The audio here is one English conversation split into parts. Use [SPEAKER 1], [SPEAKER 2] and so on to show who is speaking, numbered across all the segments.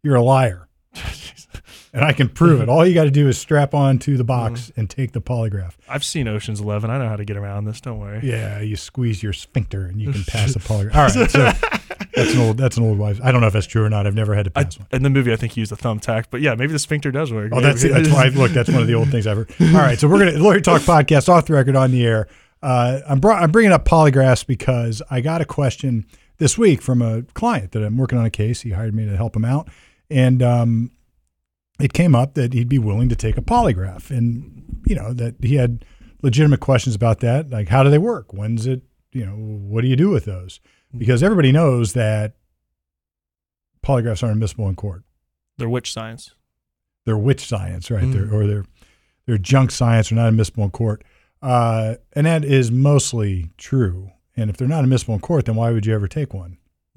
[SPEAKER 1] you're a liar. And I can prove it. All you got to do is strap on to the box and take the polygraph.
[SPEAKER 2] I've seen Ocean's 11. I know how to get around this. Don't worry.
[SPEAKER 1] Yeah, you squeeze your sphincter and you can pass the polygraph. All right, so that's an old wives'. I don't know if that's true or not. I've never had to pass one.
[SPEAKER 2] In the movie, I think he used a thumbtack, but yeah, maybe the sphincter does work.
[SPEAKER 1] Oh, that's why. Look, that's one of the old things I've heard. All right, so we're gonna Lawyer Talk podcast off the record on the air. I'm bringing up polygraphs because I got a question this week from a client that I'm working on a case. He hired me to help him out, and it came up that he'd be willing to take a polygraph, and that he had legitimate questions about that, like how do they work? When's it? What do you do with those? Because everybody knows that polygraphs aren't admissible in court.
[SPEAKER 2] They're witch science.
[SPEAKER 1] They're witch science, right? They're junk science. They're not admissible in court, and that is mostly true. And if they're not admissible in court, then why would you ever take one?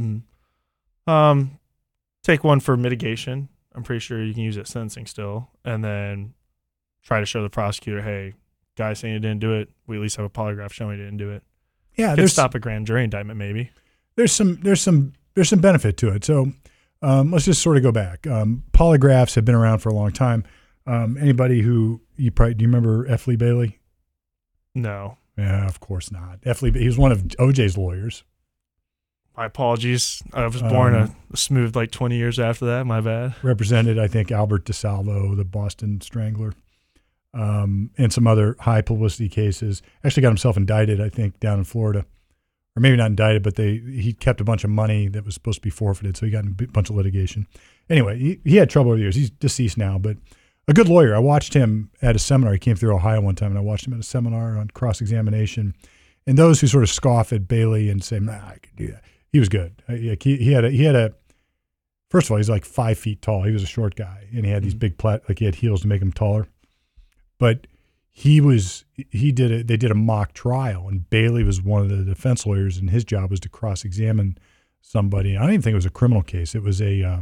[SPEAKER 2] Take one for mitigation. I'm pretty sure you can use it sentencing still, and then try to show the prosecutor, hey, guy saying you didn't do it, we at least have a polygraph showing you didn't do it.
[SPEAKER 1] Yeah,
[SPEAKER 2] Could stop a grand jury indictment maybe.
[SPEAKER 1] There's some benefit to it. So let's just sort of go back. Polygraphs have been around for a long time. Anybody who do you remember F. Lee Bailey?
[SPEAKER 2] No.
[SPEAKER 1] Yeah, of course not. He was one of OJ's lawyers.
[SPEAKER 2] My apologies. I was born a smooth 20 years after that. My bad. Represented,
[SPEAKER 1] I think, Albert DeSalvo, the Boston Strangler, and some other high publicity cases. Actually got himself indicted, I think, down in Florida. Or maybe not indicted, but he kept a bunch of money that was supposed to be forfeited, so he got in a bunch of litigation. Anyway, he had trouble over the years. He's deceased now, but a good lawyer. I watched him at a seminar. He came through Ohio one time, and I watched him at a seminar on cross-examination. And those who sort of scoff at Bailey and say, I could do that. He was good. He had a. First of all, he's like 5 feet tall. He was a short guy, and he had these big he had heels to make him taller. But they did a mock trial, and Bailey was one of the defense lawyers, and his job was to cross-examine somebody. I don't even think it was a criminal case. It was a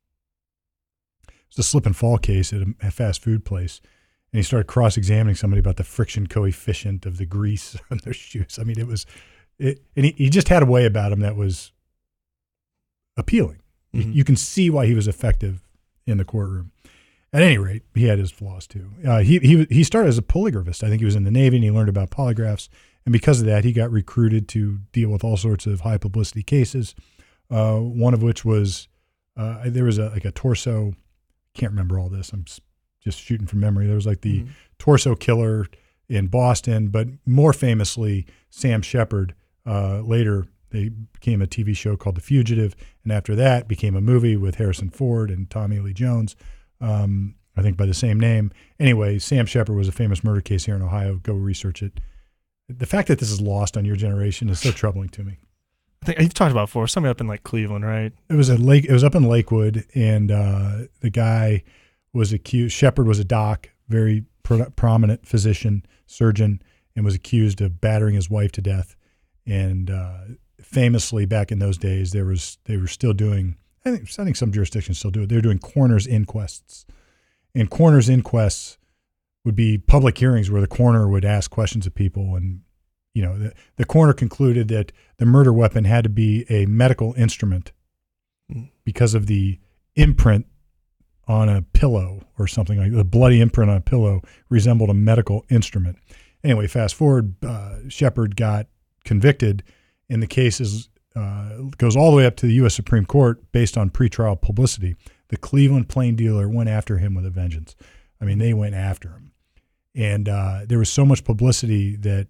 [SPEAKER 1] slip and fall case at a fast food place, and he started cross-examining somebody about the friction coefficient of the grease on their shoes. I mean, and he just had a way about him that was appealing. Mm-hmm. You can see why he was effective in the courtroom. At any rate, he had his flaws too. He started as a polygraphist. I think he was in the Navy, and he learned about polygraphs. And because of that, he got recruited to deal with all sorts of high publicity cases. One of which was there was a torso. Can't remember all this. I'm just shooting from memory. There was the torso killer in Boston, but more famously, Sam Shepard. Later, they became a TV show called The Fugitive, and after that became a movie with Harrison Ford and Tommy Lee Jones, I think by the same name. Anyway, Sam Shepard was a famous murder case here in Ohio. Go research it. The fact that this is lost on your generation is so troubling to me.
[SPEAKER 2] I think you've talked about it before. Somebody up in Cleveland, right?
[SPEAKER 1] It was up in Lakewood, and the guy was accused. Shepard was a doc, very prominent physician, surgeon, and was accused of battering his wife to death. And famously, back in those days, they were still doing. I think some jurisdictions still do it. They were doing coroner's inquests, and coroner's inquests would be public hearings where the coroner would ask questions of people, and the coroner concluded that the murder weapon had to be a medical instrument because of the imprint on a pillow or something like that. The bloody imprint on a pillow resembled a medical instrument. Anyway, fast forward, Shepard got convicted, and the case goes all the way up to the U.S. Supreme Court based on pretrial publicity. The Cleveland Plain Dealer went after him with a vengeance. I mean, they went after him. And there was so much publicity that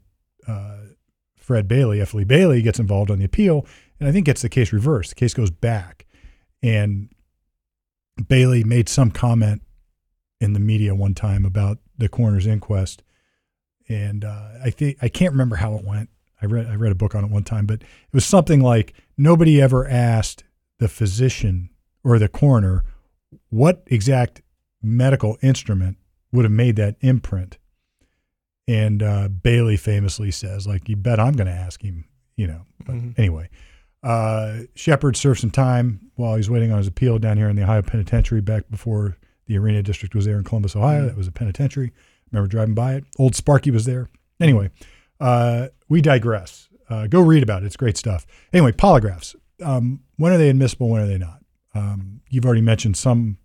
[SPEAKER 1] F. Lee Bailey gets involved on the appeal, and I think gets the case reversed. The case goes back, and Bailey made some comment in the media one time about the coroner's inquest, and I can't remember how it went. I read a book on it one time, but it was something like nobody ever asked the physician or the coroner what exact medical instrument would have made that imprint. And Bailey famously says, you bet I'm going to ask him, But anyway, Shepard served some time while he's waiting on his appeal down here in the Ohio Penitentiary back before the Arena District was there in Columbus, Ohio. That was a penitentiary. I remember driving by it. Old Sparky was there. Anyway, we digress. Go read about it. It's great stuff. Anyway, polygraphs. When are they admissible? When are they not? You've already mentioned some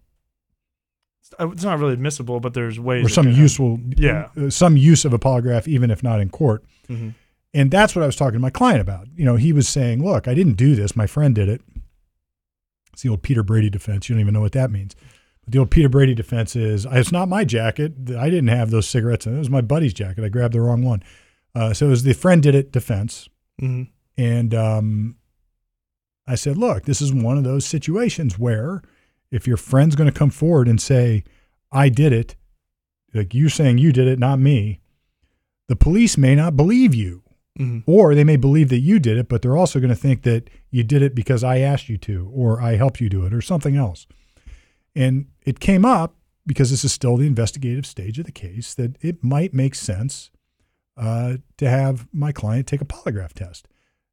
[SPEAKER 2] It's not really admissible, but there's ways.
[SPEAKER 1] or some useful, some use of a polygraph, even if not in court.
[SPEAKER 2] Mm-hmm.
[SPEAKER 1] And that's what I was talking to my client about. He was saying, look, I didn't do this. My friend did it. It's the old Peter Brady defense. You don't even know what that means. But the old Peter Brady defense is, it's not my jacket. I didn't have those cigarettes in it. It was my buddy's jacket. I grabbed the wrong one. So it was the friend did it defense.
[SPEAKER 2] Mm-hmm.
[SPEAKER 1] And I said, look, this is one of those situations where if your friend's going to come forward and say, I did it, like you saying you did it, not me, the police may not believe you.
[SPEAKER 2] Mm-hmm.
[SPEAKER 1] Or they may believe that you did it, but they're also going to think that you did it because I asked you to, or I helped you do it, or something else. And it came up, because this is still the investigative stage of the case, that it might make sense to have my client take a polygraph test.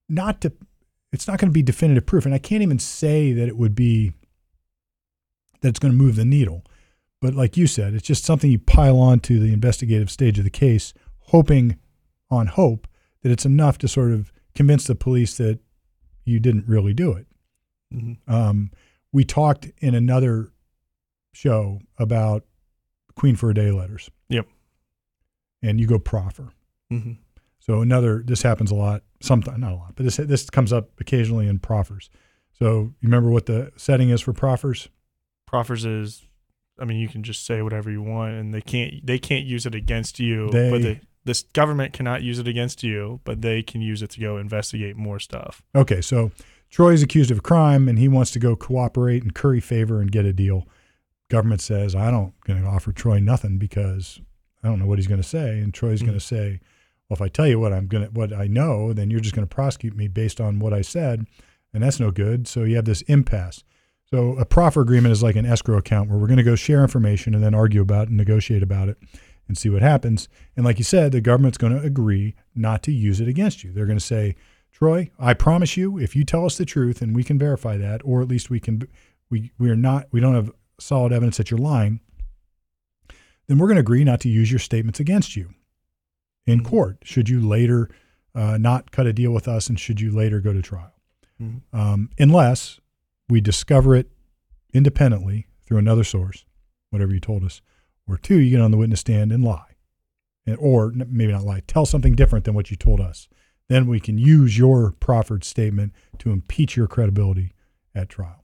[SPEAKER 1] It's not going to be definitive proof, and I can't even say that that it's going to move the needle. But like you said, it's just something you pile on to the investigative stage of the case, hoping on hope that it's enough to sort of convince the police that you didn't really do it.
[SPEAKER 2] Mm-hmm.
[SPEAKER 1] We talked in another show about Queen for a Day letters.
[SPEAKER 2] Yep.
[SPEAKER 1] And you go proffer.
[SPEAKER 2] Mm-hmm.
[SPEAKER 1] So this happens a lot, sometimes, not a lot, but this comes up occasionally in proffers. So you remember what the setting is for proffers?
[SPEAKER 2] Proffers is, you can just say whatever you want, and they can't use it against you. This government cannot use it against you, but they can use it to go investigate more stuff.
[SPEAKER 1] Okay, so Troy is accused of a crime, and he wants to go cooperate and curry favor and get a deal. Government says, I'm not going to offer Troy nothing because I don't know what he's going to say. And Troy's going to say, well, if I tell you what I know, then you're just going to prosecute me based on what I said, and that's no good. So you have this impasse. So a proffer agreement is like an escrow account where we're going to go share information and then argue about it and negotiate about it and see what happens. And like you said, the government's going to agree not to use it against you. They're going to say, Troy, I promise you, if you tell us the truth and we can verify that, or at least we don't have solid evidence that you're lying, then we're going to agree not to use your statements against you in court, should you later not cut a deal with us and should you later go to trial. Mm-hmm. Unless we discover it independently through another source, whatever you told us, or two, you get on the witness stand and lie, or maybe not lie, tell something different than what you told us. Then we can use your proffered statement to impeach your credibility at trial.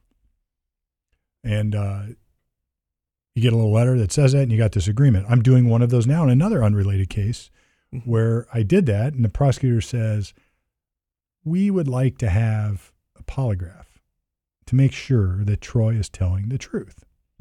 [SPEAKER 1] And you get a little letter that says that, and you got this agreement. I'm doing one of those now in another unrelated case where I did that, and the prosecutor says, we would like to have a polygraph to make sure that Troy is telling the truth.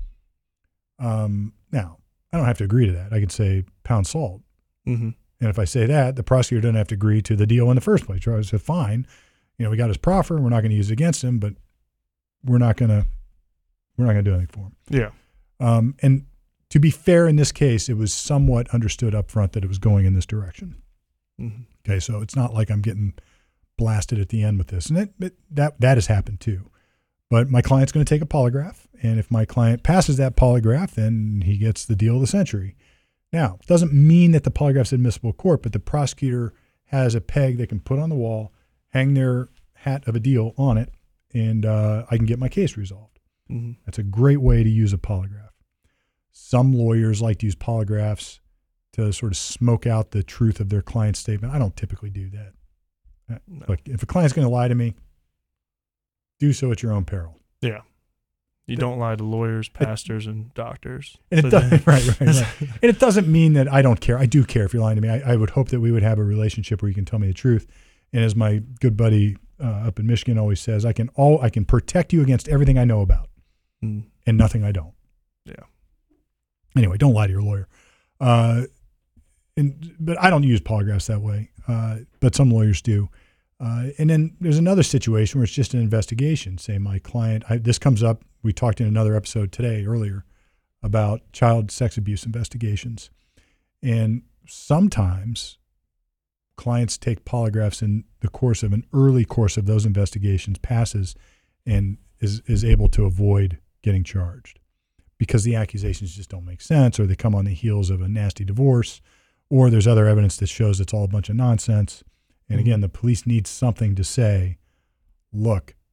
[SPEAKER 1] Now, I don't have to agree to that. I can say pound salt.
[SPEAKER 2] Mm-hmm.
[SPEAKER 1] And if I say that, the prosecutor doesn't have to agree to the deal in the first place. Troy said, fine, we got his proffer. We're not going to use it against him, but we're not going to do anything for him.
[SPEAKER 2] Yeah.
[SPEAKER 1] And to be fair, in this case, it was somewhat understood up front that it was going in this direction.
[SPEAKER 2] Mm-hmm.
[SPEAKER 1] Okay, so it's not like I'm getting blasted at the end with this. And that has happened too. But my client's going to take a polygraph, and if my client passes that polygraph, then he gets the deal of the century. Now, it doesn't mean that the polygraph's admissible in court, but the prosecutor has a peg they can put on the wall, hang their hat of a deal on it, and I can get my case resolved.
[SPEAKER 2] Mm-hmm. That's
[SPEAKER 1] a great way to use a polygraph. Some lawyers like to use polygraphs to sort of smoke out the truth of their client's statement. I don't typically do that.
[SPEAKER 2] No.
[SPEAKER 1] Look, if a client's going to lie to me, do so at your own peril.
[SPEAKER 2] Yeah. You don't lie to lawyers, pastors, and doctors.
[SPEAKER 1] And it doesn't, right. And it doesn't mean that I don't care. I do care if you're lying to me. I would hope that we would have a relationship where you can tell me the truth. And as my good buddy up in Michigan always says, I can protect you against everything I know about and nothing I don't.
[SPEAKER 2] Yeah.
[SPEAKER 1] Anyway, don't lie to your lawyer. But I don't use polygraphs that way. But some lawyers do. And then there's another situation where it's just an investigation. Say my client, this comes up, we talked in another episode earlier, about child sex abuse investigations. And sometimes clients take polygraphs in the course of an early course of those investigations, passes, and is able to avoid getting charged because the accusations just don't make sense, or they come on the heels of a nasty divorce, or there's other evidence that shows it's all a bunch of nonsense. And again, the police need something to say, look,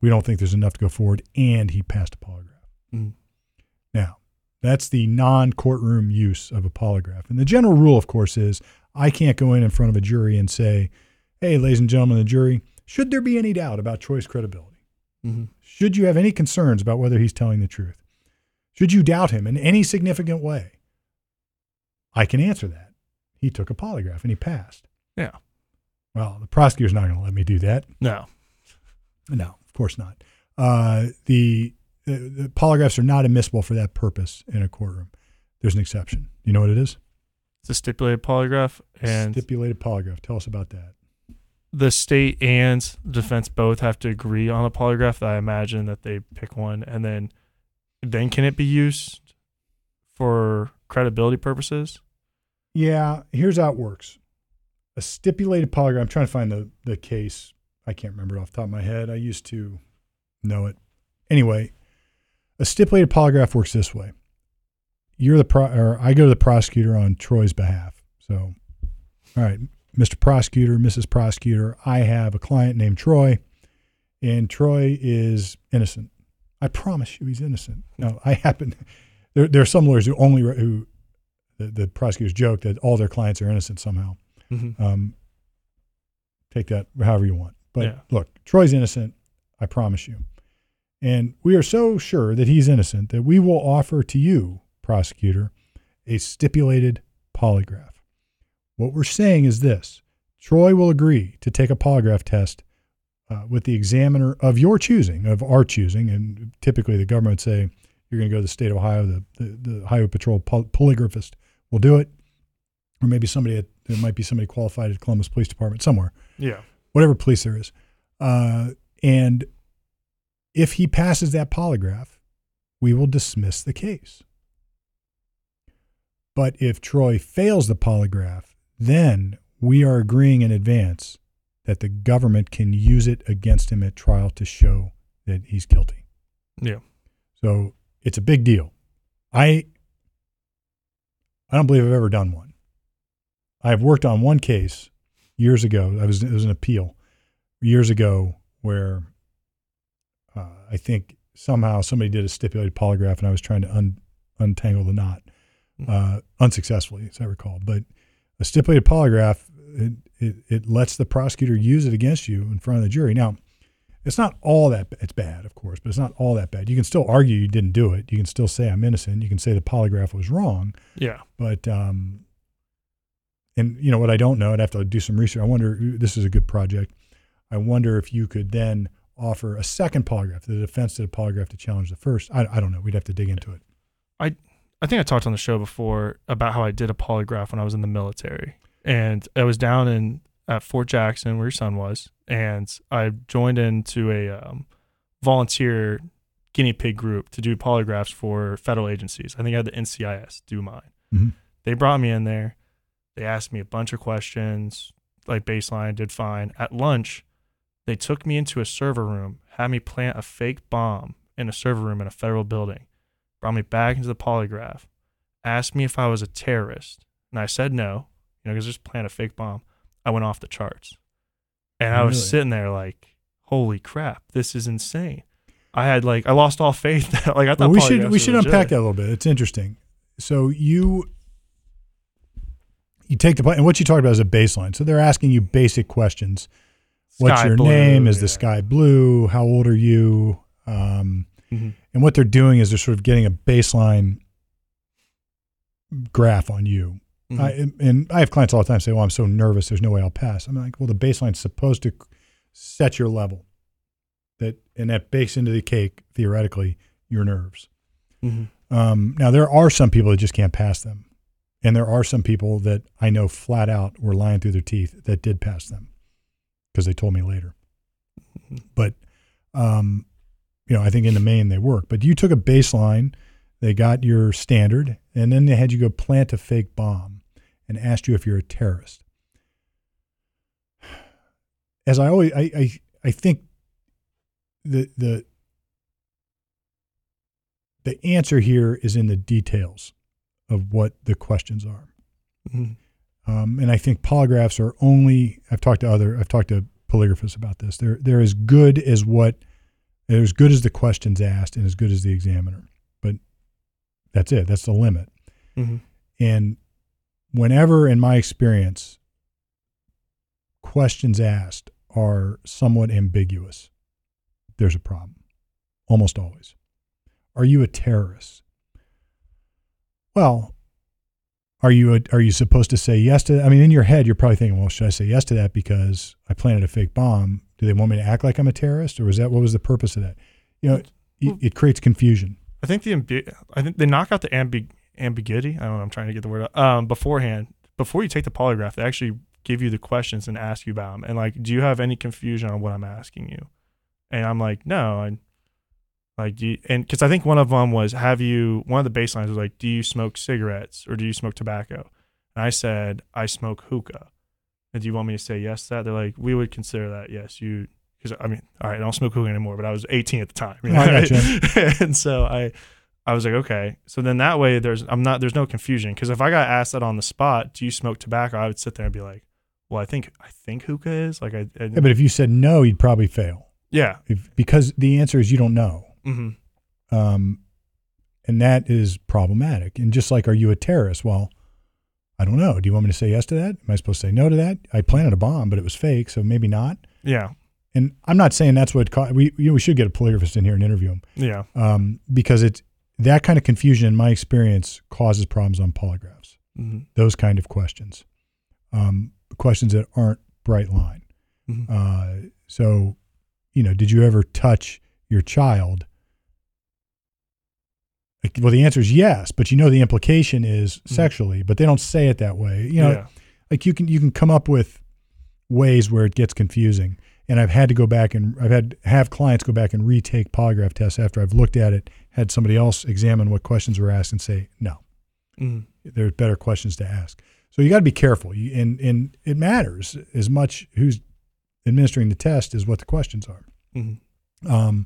[SPEAKER 1] we don't think there's enough to go forward, and he passed a polygraph.
[SPEAKER 2] Mm.
[SPEAKER 1] Now, that's the non-courtroom use of a polygraph. And the general rule, of course, is I can't go in front of a jury and say, hey, ladies and gentlemen of the jury, should there be any doubt about Troy's credibility?
[SPEAKER 2] Mm-hmm.
[SPEAKER 1] Should you have any concerns about whether he's telling the truth? Should you doubt him in any significant way? I can answer that. He took a polygraph and he passed.
[SPEAKER 2] Yeah.
[SPEAKER 1] Well, the prosecutor's not going to let me do that.
[SPEAKER 2] No,
[SPEAKER 1] of course not. The polygraphs are not admissible for that purpose in a courtroom. There's an exception. You know what it is?
[SPEAKER 2] it's a stipulated polygraph. And
[SPEAKER 1] stipulated polygraph. Tell us about that.
[SPEAKER 2] The state and the defense both have to agree on a polygraph. I imagine that they pick one, and then can it be used for credibility purposes?
[SPEAKER 1] Yeah, here's how it works. A stipulated polygraph, I'm trying to find the case. I can't remember it off the top of my head. I used to know it. Anyway, a stipulated polygraph works this way. I go to the prosecutor on Troy's behalf. So, all right, Mr. Prosecutor, Mrs. Prosecutor, I have a client named Troy, and Troy is innocent. I promise you he's innocent. Now, there are some lawyers who the prosecutors joke that all their clients are innocent somehow.
[SPEAKER 2] Mm-hmm.
[SPEAKER 1] Take that however you want. But Look, Troy's innocent, I promise you. And we are so sure that he's innocent that we will offer to you, prosecutor, a stipulated polygraph. What we're saying is this. Troy will agree to take a polygraph test with the examiner of your choosing, of our choosing, and typically the government would say, you're going to go to the state of Ohio, the Highway Patrol polygraphist will do it, or maybe there might be somebody qualified at Columbus Police Department somewhere.
[SPEAKER 2] Yeah.
[SPEAKER 1] Whatever police there is. And if he passes that polygraph, we will dismiss the case. But if Troy fails the polygraph, then we are agreeing in advance that the government can use it against him at trial to show that he's guilty.
[SPEAKER 2] Yeah.
[SPEAKER 1] So it's a big deal. I don't believe I've ever done one. I've worked on one case years ago. It was an appeal years ago where I think somehow somebody did a stipulated polygraph and I was trying to untangle the knot unsuccessfully, as I recall. But a stipulated polygraph, it lets the prosecutor use it against you in front of the jury. Now, it's not all that it's bad, of course, but it's not all that bad. You can still argue you didn't do it. You can still say I'm innocent. You can say the polygraph was wrong.
[SPEAKER 2] Yeah.
[SPEAKER 1] But and you know what I don't know, I'd have to do some research. I wonder, this is a good project. I wonder if you could then offer a second polygraph. The defense did a polygraph to challenge the first. I don't know. We'd have to dig into it.
[SPEAKER 2] I think I talked on the show before about how I did a polygraph when I was in the military. And I was down at Fort Jackson where your son was. And I joined into a volunteer guinea pig group to do polygraphs for federal agencies. I think I had the NCIS do mine.
[SPEAKER 1] Mm-hmm.
[SPEAKER 2] They brought me in there. They asked me a bunch of questions, like baseline, did fine. At lunch, they took me into a server room, had me plant a fake bomb in a server room in a federal building, brought me back into the polygraph, asked me if I was a terrorist. And I said no, because just plant a fake bomb. I went off the charts. And I was sitting there like, holy crap, this is insane. I lost all faith. I thought
[SPEAKER 1] we should unpack that a little bit. It's interesting. So you take and what you talked about is a baseline. So they're asking you basic questions. What's your name? Is the sky blue? How old are you?
[SPEAKER 2] Mm-hmm.
[SPEAKER 1] And what they're doing is they're sort of getting a baseline graph on you.
[SPEAKER 2] Mm-hmm.
[SPEAKER 1] I have clients all the time say, well, I'm so nervous, there's no way I'll pass. I'm like, well, the baseline's supposed to set your level. And that bakes into the cake, theoretically, your nerves.
[SPEAKER 2] Mm-hmm.
[SPEAKER 1] Now, there are some people that just can't pass them. And there are some people that I know flat out were lying through their teeth that did pass them because they told me later.
[SPEAKER 2] Mm-hmm.
[SPEAKER 1] But, I think in the main they work. But you took a baseline, they got your standard, and then they had you go plant a fake bomb and asked you if you're a terrorist. As I always, I think the answer here is in the details of what the questions are.
[SPEAKER 2] Mm-hmm.
[SPEAKER 1] And I think polygraphs are only, I've talked to polygraphists about this. They're as good as what They're as good as the questions asked and as good as the examiner. But that's it. That's the limit.
[SPEAKER 2] Mm-hmm.
[SPEAKER 1] And whenever, in my experience, questions asked are somewhat ambiguous, there's a problem. Almost always. Are you a terrorist? Well, are you supposed to say yes to that? I mean, in your head, you're probably thinking, well, should I say yes to that because I planted a fake bomb? Do they want me to act like I'm a terrorist, or what was the purpose of that? It creates confusion.
[SPEAKER 2] I think they knock out the ambiguity. I don't know. I'm trying to get the word out. Beforehand, before you take the polygraph, they actually give you the questions and ask you about them. And like, do you have any confusion on what I'm asking you? And I'm like, no. Because I think one of them was, one of the baselines was like, do you smoke cigarettes or do you smoke tobacco? And I said, I smoke hookah. And do you want me to say yes to that? They're like, we would consider that, yes. Because I mean, all right, I don't smoke hookah anymore, but I was 18 at the time. You know?
[SPEAKER 1] I gotcha.
[SPEAKER 2] And so I was like, okay. So then that way there's no confusion. Because if I got asked that on the spot, do you smoke tobacco? I would sit there and be like, well, I think hookah is like yeah,
[SPEAKER 1] but if you said no, you'd probably fail.
[SPEAKER 2] Yeah.
[SPEAKER 1] Because the answer is you don't know.
[SPEAKER 2] Mm-hmm.
[SPEAKER 1] And that is problematic. And just like, are you a terrorist? Well, I don't know. Do you want me to say yes to that? Am I supposed to say no to that? I planted a bomb, but it was fake, so maybe not.
[SPEAKER 2] Yeah.
[SPEAKER 1] And I'm not saying that's what we should get a polygraphist in here and interview him.
[SPEAKER 2] Yeah.
[SPEAKER 1] Because it's that kind of confusion, in my experience, causes problems on polygraphs.
[SPEAKER 2] Mm-hmm.
[SPEAKER 1] Those kind of questions, questions that aren't bright line.
[SPEAKER 2] Mm-hmm.
[SPEAKER 1] So, did you ever touch your child? Well, the answer is yes, but the implication is sexually, but they don't say it that way. Like you can come up with ways where it gets confusing. And I've had to go back and have clients go back and retake polygraph tests after I've looked at it, had somebody else examine what questions were asked and say, no, there's better questions to ask. So you got to be careful. And it matters as much who's administering the test as what the questions are.
[SPEAKER 2] Mm-hmm.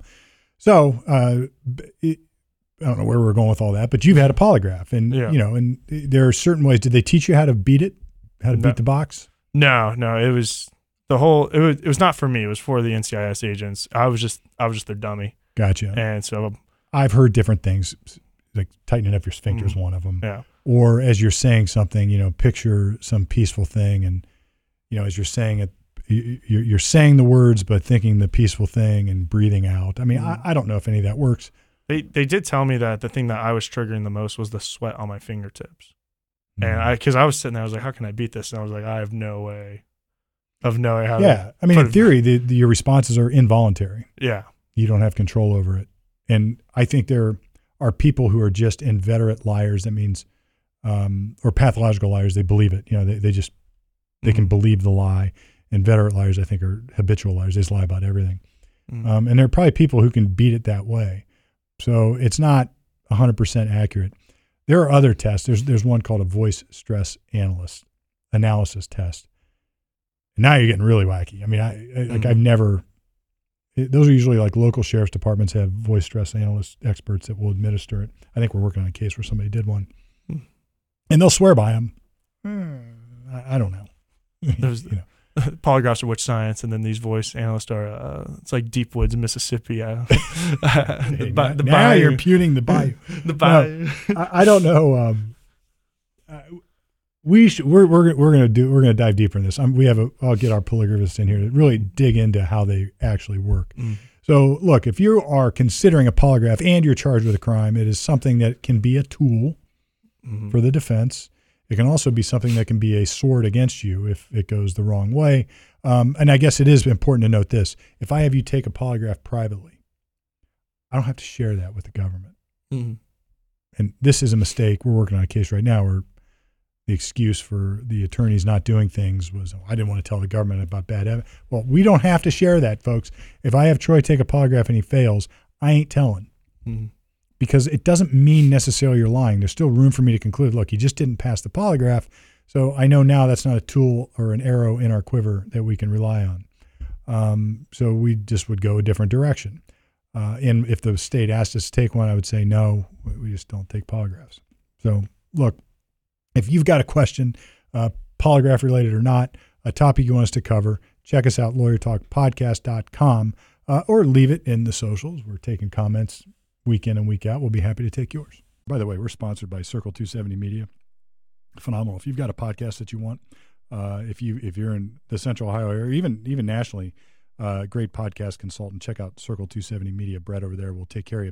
[SPEAKER 1] I don't know where we're going with all that, but you've had a polygraph, and and there are certain ways. Did they teach you how to beat it? How to beat the box?
[SPEAKER 2] No. It was it was not for me. It was for the NCIS agents. I was just their dummy.
[SPEAKER 1] Gotcha.
[SPEAKER 2] And so
[SPEAKER 1] I've heard different things, like tightening up your sphincter is one of them.
[SPEAKER 2] Yeah.
[SPEAKER 1] Or as you're saying something, picture some peaceful thing, and as you're saying it, you're saying the words but thinking the peaceful thing and breathing out. I mean, I don't know if any of that works.
[SPEAKER 2] They did tell me that the thing that I was triggering the most was the sweat on my fingertips. And because I was sitting there, I was like, how can I beat this? And I was like, I have no way of knowing how to.
[SPEAKER 1] I mean, in theory, your responses are involuntary.
[SPEAKER 2] Yeah. You
[SPEAKER 1] don't have control over it. And I think there are people who are just inveterate liars. That means, or pathological liars. They believe it. They can believe the lie. Inveterate liars, I think, are habitual liars. They just lie about everything. And there are probably people who can beat it that way. So it's not 100% accurate. There are other tests. There's one called a voice stress analysis test. And now you're getting really wacky. I mean, I've never. Those are usually like local sheriff's departments have voice stress analyst experts that will administer it. I think we're working on a case where somebody did one, and they'll swear by them. I don't know.
[SPEAKER 2] Polygraphs are which science, and then these voice analysts are it's like Deep Woods, Mississippi.
[SPEAKER 1] Now you're impugning the bayou.
[SPEAKER 2] The bayou.
[SPEAKER 1] No, I don't know. We're gonna dive deeper in this. I'll get our polygraphist in here to really dig into how they actually work. So look, if you are considering a polygraph and you're charged with a crime, it is something that can be a tool for the defense. It can also be something that can be a sword against you if it goes the wrong way. And I guess it is important to note this. If I have you take a polygraph privately, I don't have to share that with the government. And this is a mistake. We're working on a case right now where the excuse for the attorneys not doing things was, I didn't want to tell the government about bad evidence. Well, we don't have to share that, folks. If I have Troy take a polygraph and he fails, I ain't telling. Because it doesn't mean necessarily you're lying. There's still room for me to conclude, look, he just didn't pass the polygraph. So I know now that's not a tool or an arrow in our quiver that we can rely on. So we just would go a different direction. And if the state asked us to take one, I would say, no, we just don't take polygraphs. So look, if you've got a question, polygraph related or not, a topic you want us to cover, check us out, lawyertalkpodcast.com. or leave it in the socials. We're taking comments week in and week out. We'll be happy to take yours. By the way, we're sponsored by Circle 270 Media. Phenomenal. If you've got a podcast that you want, if you're in the Central Ohio area, even nationally, great podcast consultant, check out Circle 270 Media. Brett over there will take care of you.